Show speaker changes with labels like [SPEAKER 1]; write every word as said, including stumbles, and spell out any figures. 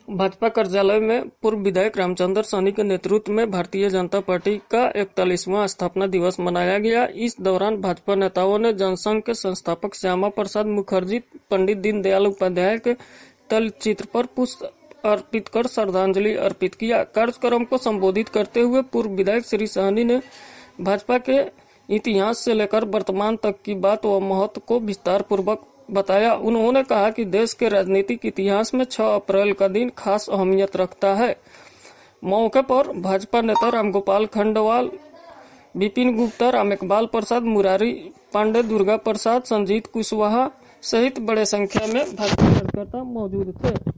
[SPEAKER 1] भाजपा कार्यालय में पूर्व विधायक रामचंद्र सैनी के नेतृत्व में भारतीय जनता पार्टी का इकतालीसवां स्थापना दिवस मनाया गया। इस दौरान भाजपा नेताओं ने जनसंघ के संस्थापक श्यामा प्रसाद मुखर्जी, पंडित दीनदयाल उपाध्याय के तैल चित्र पर पुष्प अर्पित कर श्रद्धांजलि अर्पित किया। कार्यक्रम को संबोधित करते हुए पूर्व विधायक श्री सैनी ने भाजपा के इतिहास से लेकर वर्तमान तक की बात व महत्व को विस्तार पूर्वक बताया। उन्होंने कहा कि देश के राजनीतिक इतिहास में छह अप्रैल का दिन खास अहमियत रखता है। मौके पर भाजपा नेता रामगोपाल खंडवाल, विपिन गुप्ता, राम इकबाल प्रसाद, मुरारी पांडे, दुर्गा प्रसाद, संजीत कुशवाहा सहित बड़े संख्या में भाजपा कार्यकर्ता मौजूद थे।